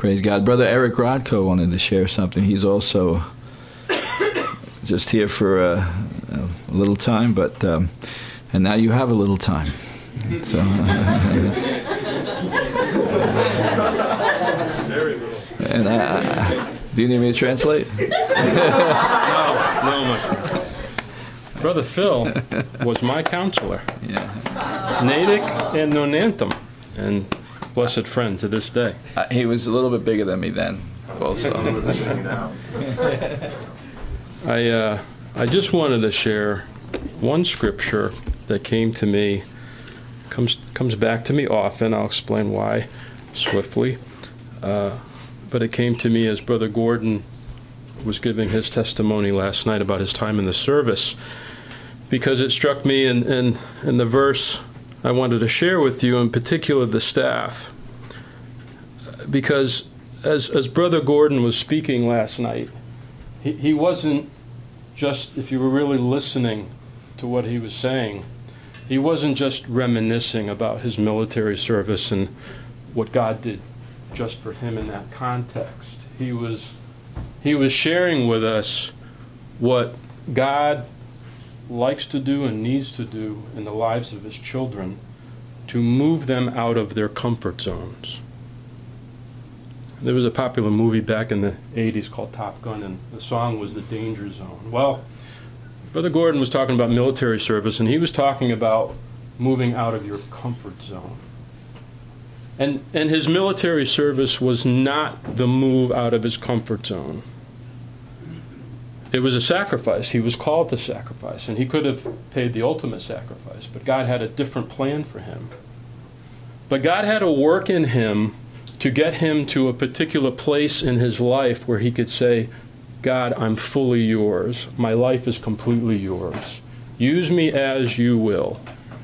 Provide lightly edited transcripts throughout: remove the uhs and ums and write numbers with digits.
Praise God. Brother Eric Rodko wanted to share something. He's also just here for a little time, but and now you have a little time. So, and do you need me to translate? No, my Brother Phil was my counselor. Yeah. Natick and Nonanthum, and blessed friend to this day. He was a little bit bigger than me then, also. I just wanted to share one scripture that came to me, comes back to me often. I'll explain why swiftly. But it came to me as Brother Gordon was giving his testimony last night about his time in the service, because it struck me in the verse I wanted to share with you, in particular the staff. Because as Brother Gordon was speaking last night, he wasn't just, if you were really listening to what he was saying, he wasn't just reminiscing about his military service and what God did just for him in that context. He was sharing with us what God likes to do and needs to do in the lives of his children to move them out of their comfort zones. There was a popular movie back in the 80s called Top Gun, and the song was The Danger Zone. Well, Brother Gordon was talking about military service, and he was talking about moving out of your comfort zone. And his military service was not the move out of his comfort zone. It was a sacrifice. He was called to sacrifice, and he could have paid the ultimate sacrifice, but God had a different plan for him. But God had a work in him to get him to a particular place in his life where he could say, God, I'm fully yours. My life is completely yours. Use me as you will.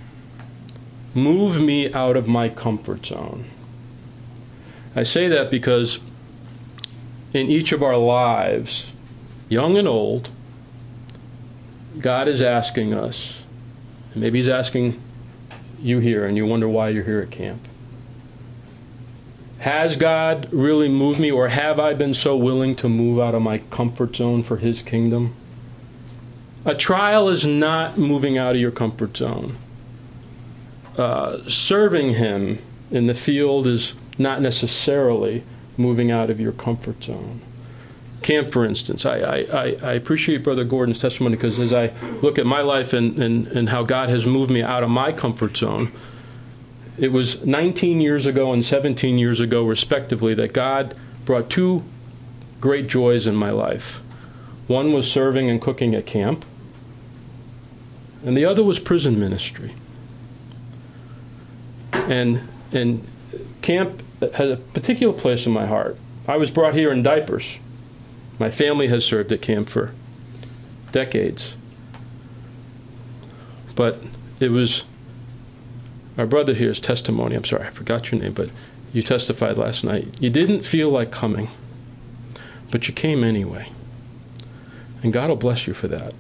Move me out of my comfort zone. I say that because in each of our lives, young and old, God is asking us, and maybe he's asking you here, and you wonder why you're here at camp. Has God really moved me, or have I been so willing to move out of my comfort zone for his kingdom? A trial is not moving out of your comfort zone. Serving him in the field is not necessarily moving out of your comfort zone. Camp, for instance, I appreciate Brother Gordon's testimony, because as I look at my life and how God has moved me out of my comfort zone, it was 19 years ago and 17 years ago, respectively, that God brought two great joys in my life. One was serving and cooking at camp, and the other was prison ministry. And camp has a particular place in my heart. I was brought here in diapers. My family has served at camp for decades. But it was our brother here's testimony. I'm sorry, I forgot your name, but you testified last night. You didn't feel like coming, but you came anyway. And God will bless you for that.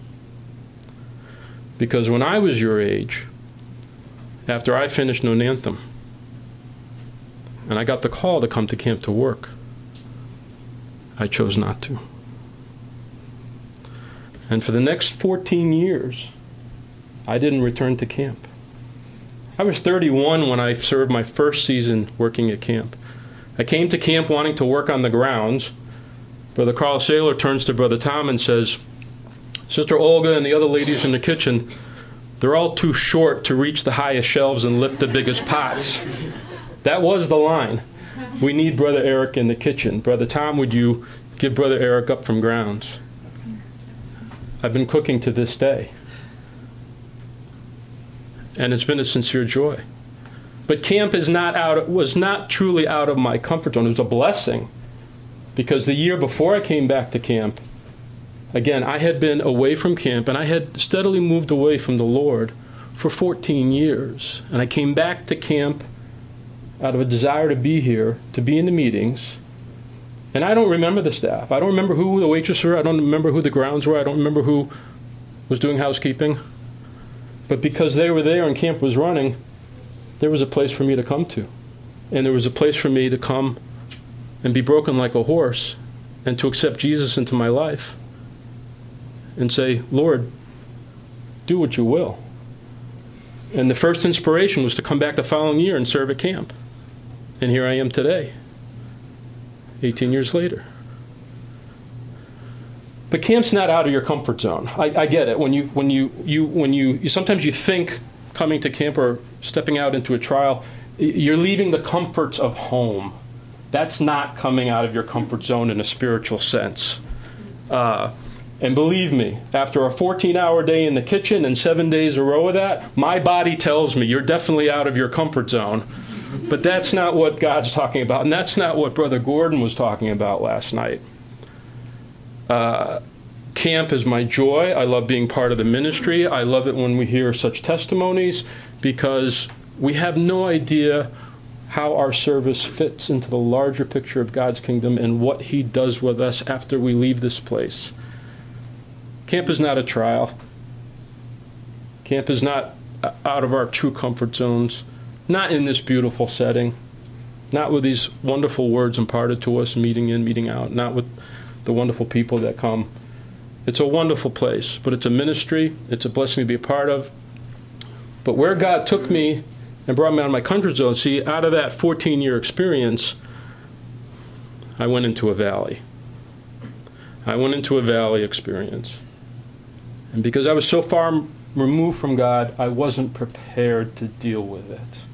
Because when I was your age, after I finished Nonanthum, and I got the call to come to camp to work, I chose not to. And for the next 14 years, I didn't return to camp. I was 31 when I served my first season working at camp. I came to camp wanting to work on the grounds. Brother Carl Saylor turns to Brother Tom and says, Sister Olga and the other ladies in the kitchen, they're all too short to reach the highest shelves and lift the biggest pots. That was the line. We need Brother Eric in the kitchen. Brother Tom, would you give Brother Eric up from grounds? I've been cooking to this day. And it's been a sincere joy. But camp was not truly out of my comfort zone. It was a blessing. Because the year before I came back to camp, again, I had been away from camp, and I had steadily moved away from the Lord for 14 years. And I came back to camp out of a desire to be here, to be in the meetings. And I don't remember the staff. I don't remember who the waitresses were. I don't remember who the grounds were. I don't remember who was doing housekeeping. But because they were there and camp was running, there was a place for me to come to. And there was a place for me to come and be broken like a horse, and to accept Jesus into my life and say, Lord, do what you will. And the first inspiration was to come back the following year and serve at camp. And here I am today, 18 years later. But camp's not out of your comfort zone. I get it. When you sometimes you think coming to camp or stepping out into a trial, you're leaving the comforts of home. That's not coming out of your comfort zone in a spiritual sense. And believe me, after a 14-hour day in the kitchen and 7 days a row of that, my body tells me you're definitely out of your comfort zone. But that's not what God's talking about, and that's not what Brother Gordon was talking about last night. Camp is my joy. I love being part of the ministry. I love it when we hear such testimonies, because we have no idea how our service fits into the larger picture of God's kingdom and what He does with us after we leave this place. Camp is not a trial. Camp is not out of our true comfort zones, not in this beautiful setting, not with these wonderful words imparted to us, meeting in, meeting out, not with the wonderful people that come. It's a wonderful place, but it's a ministry. It's a blessing to be a part of. But where God took me and brought me out of my comfort zone, see, out of that 14-year experience, I went into a valley. I went into a valley experience. And because I was so far removed from God, I wasn't prepared to deal with it.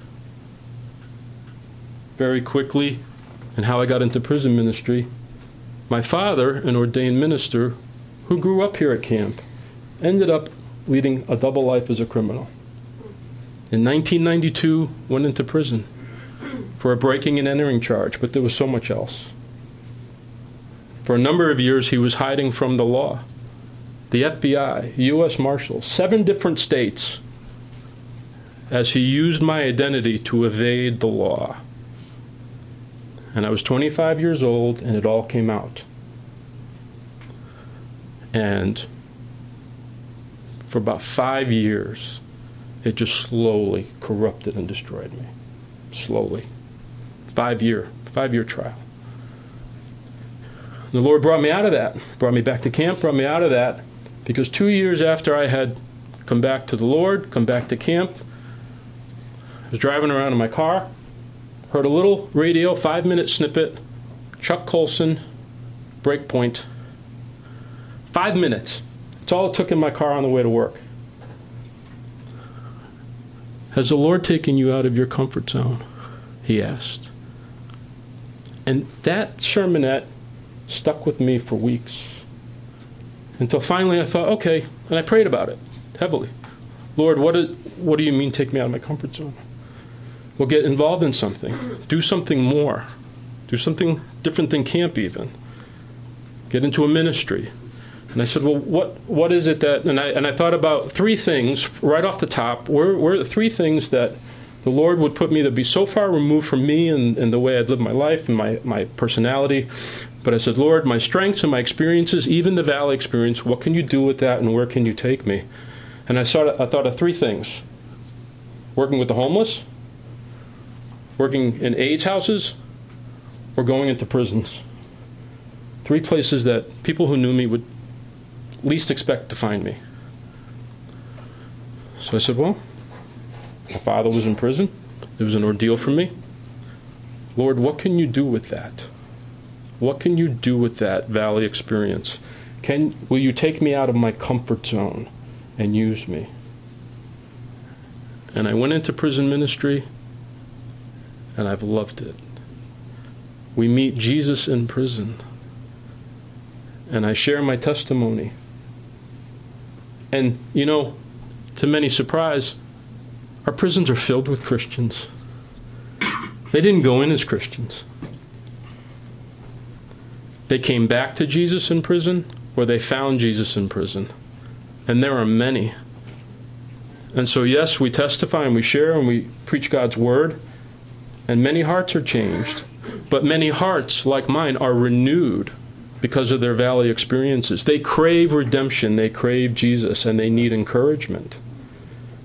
Very quickly, and how I got into prison ministry, my father, an ordained minister who grew up here at camp, ended up leading a double life as a criminal. In 1992, went into prison for a breaking and entering charge, but there was so much else. For a number of years, he was hiding from the law. The FBI, U.S. Marshals, 7 different states, as he used my identity to evade the law. And I was 25 years old, and it all came out. And for about 5 years, it just slowly corrupted and destroyed me. Slowly. 5-year trial. The Lord brought me out of that. Brought me back to camp, brought me out of that. Because 2 years after I had come back to the Lord, come back to camp, I was driving around in my car, heard a little radio, 5-minute snippet, Chuck Colson, Breakpoint. 5 minutes. That's all it took in my car on the way to work. Has the Lord taken you out of your comfort zone? He asked. And that sermonette stuck with me for weeks. Until finally I thought, okay, and I prayed about it heavily. Lord, what do you mean take me out of my comfort zone? Well, get involved in something. Do something more. Do something different than camp even. Get into a ministry. And I said, well, what is it that, and I thought about 3 things right off the top. Were the 3 things that the Lord would put me that would be so far removed from me and the way I'd live my life and my personality. But I said, Lord, my strengths and my experiences, even the valley experience, what can you do with that and where can you take me? And I thought of 3 things. Working with the homeless, working in AIDS houses, or going into prisons. 3 places that people who knew me would least expect to find me. So I said, well, my father was in prison. It was an ordeal for me. Lord, what can you do with that? What can you do with that valley experience? Will you take me out of my comfort zone and use me? And I went into prison ministry, and I've loved it. We meet Jesus in prison, and I share my testimony. And, to many surprise, our prisons are filled with Christians. They didn't go in as Christians. They came back to Jesus in prison, or they found Jesus in prison. And there are many. And so, yes, we testify and we share and we preach God's word, and many hearts are changed. But many hearts, like mine, are renewed because of their valley experiences. They crave redemption, they crave Jesus, and they need encouragement.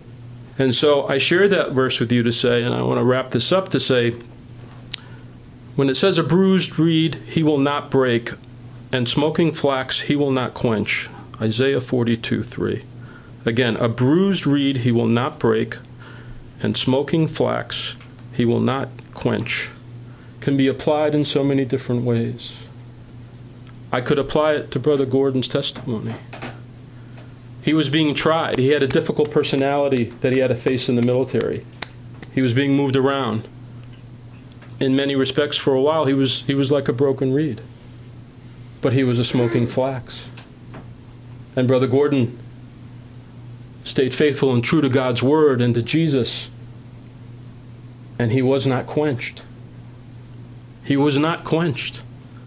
And so I share that verse with you to say, and I want to wrap this up to say, When it says a bruised reed he will not break, and smoking flax he will not quench, Isaiah 42:3. Again, a bruised reed he will not break, and smoking flax he will not quench. Can be applied in so many different ways. I could apply it to Brother Gordon's testimony. He was being tried. He had a difficult personality that he had to face in the military. He was being moved around. In many respects, for a while, he was like a broken reed. But he was a smoking flax. And Brother Gordon stayed faithful and true to God's word and to Jesus. And he was not quenched. He was not quenched.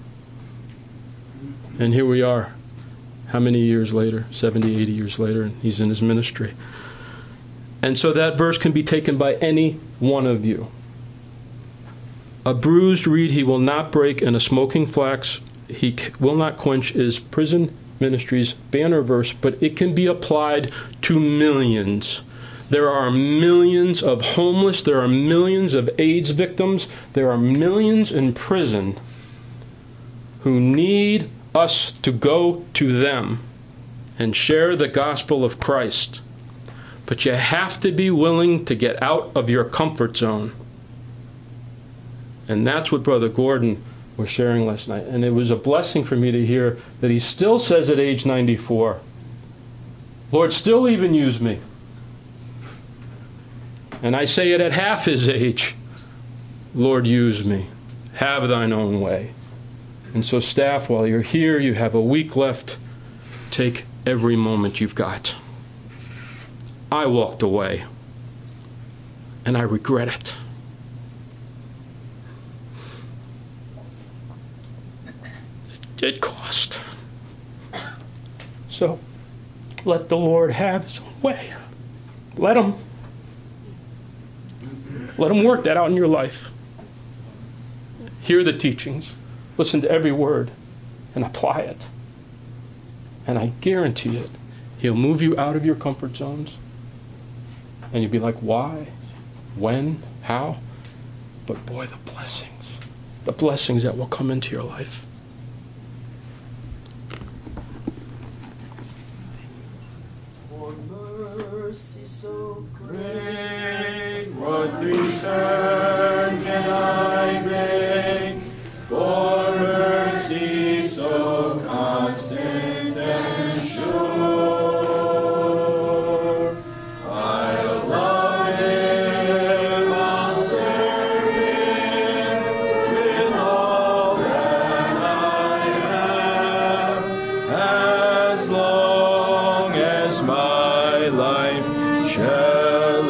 And here we are, how many years later? 70, 80 years later, and he's in his ministry. And so that verse can be taken by any one of you. A bruised reed he will not break, and a smoking flax he will not quench is Prison Ministries' banner verse, but it can be applied to millions. There are millions of homeless. There are millions of AIDS victims. There are millions in prison who need us to go to them and share the gospel of Christ. But you have to be willing to get out of your comfort zone. And that's what Brother Gordon was sharing last night. And it was a blessing for me to hear that he still says at age 94, Lord, still even use me. And I say it at half his age, Lord, use me. Have thine own way. And so staff, while you're here, you have a week left. Take every moment you've got. I walked away, and I regret it. It cost. So let the Lord have his own way. Let him work that out in your life. Hear the teachings. Listen to every word and apply it. And I guarantee it, he'll move you out of your comfort zones. And you'll be like, why? When? How? But boy, the blessings that will come into your life. For mercy so great, what return can I make? For mercy so constant and sure, I'll love him, I'll serve him with all that I have, as long as my life shall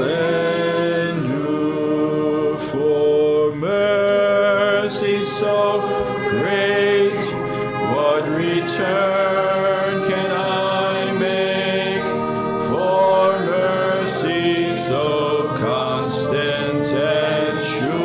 endure. For mercy so great, what return can I make? For mercy so constant and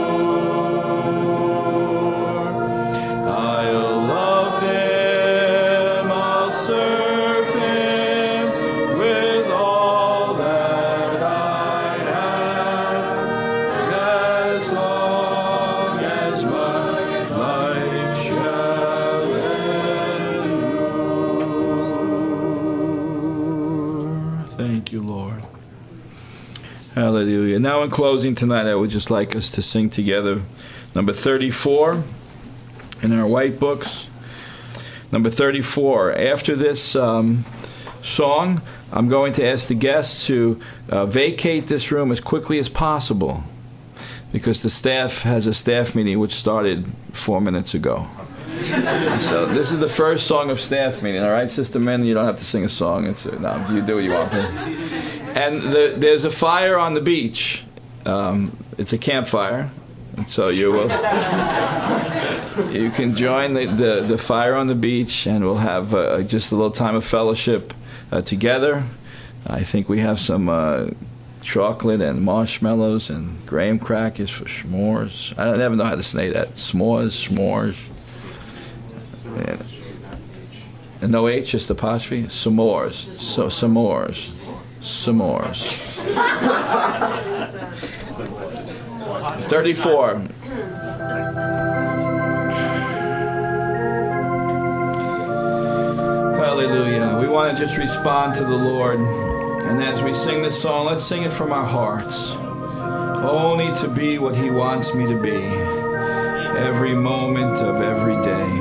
sure, I'll love him, I'll serve him with all that I have, as long as my life shall endure. Thank you, Lord. Hallelujah. Now in closing tonight, I would just like us to sing together number 34 in our white books. Number 34. After this song, I'm going to ask the guests to vacate this room as quickly as possible, because the staff has a staff meeting which started 4 minutes ago. So this is the first song of staff meeting, all right, Sister Men? You don't have to sing a song. No, you do what you want. And there's a fire on the beach. It's a campfire, and so you can join the fire on the beach, and we'll have just a little time of fellowship together. I think we have some chocolate and marshmallows and graham crackers for s'mores. I never know how to say that. S'mores. And no H, just apostrophe. S'mores. So s'mores. 34. want to just respond to the Lord. And as we sing this song, let's sing it from our hearts. Only to be what He wants me to be, every moment of every day.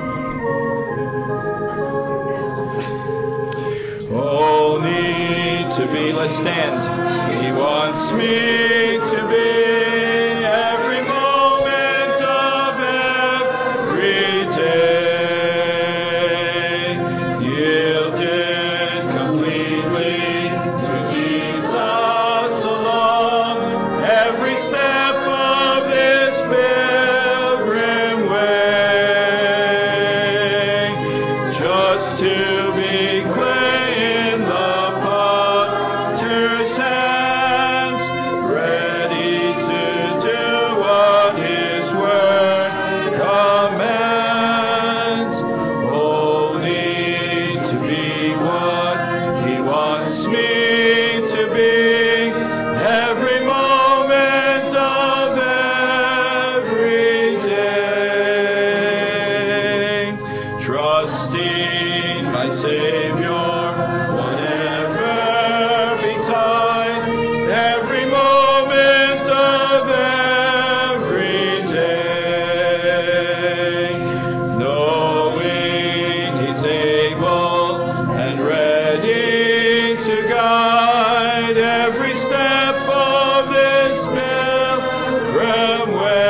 Only to be, let's stand. He wants me to be every moment of every day, yielded completely to Jesus alone, every step of this pilgrim way, just to be clay in the potter's hands, ready to do what His word commands. Only to be what He wants me to be, every moment of every day. Trusting my Savior, whatever betide, every moment of every day, knowing He's able and ready to guide every step of this pilgrim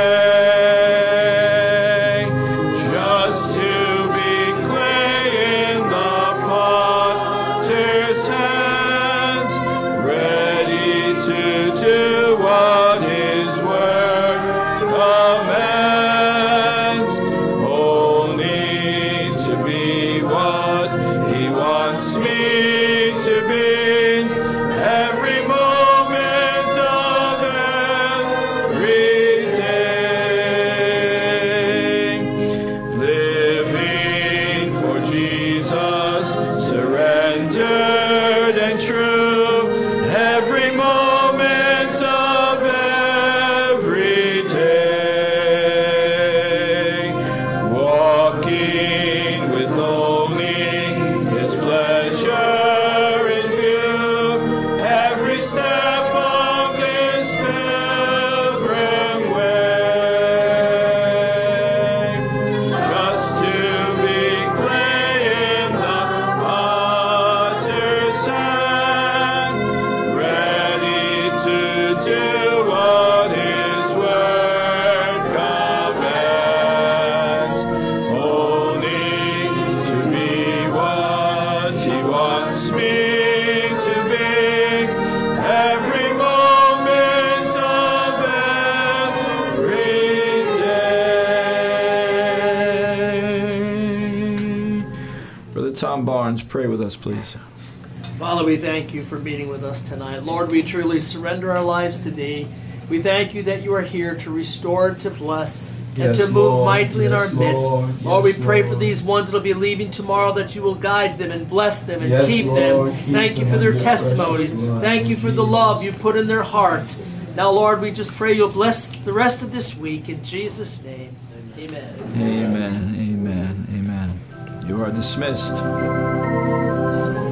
way, just to be clay in the potter's hands, ready to do what His word commands. Only to be what He wants me to be, every moment of every day. Living for Jesus, surrendered and true, every moment of every day. Walking with only His pleasure in view, every step of this pilgrim way, just to be clay in the potter's hand, ready to do what His word commands. Only to be what He wants me to be, every moment of every day. Brother Tom Barnes, pray with us, please. Father, we thank You for meeting with us tonight. Lord, we truly surrender our lives to Thee. We thank You that You are here to restore and to bless and Yes, to move Lord. mightily in Yes, our midst. Lord. Lord, we Yes, pray for Lord. these ones that will be leaving tomorrow, that You will guide them and bless them and Yes, keep Lord. them. Keep Thank You them for their in your testimonies. precious blood. Thank You for the Jesus. love You put in their hearts. Now, Lord, we just pray You'll bless the rest of this week. In Jesus' name, amen. Amen, amen, amen. You are dismissed.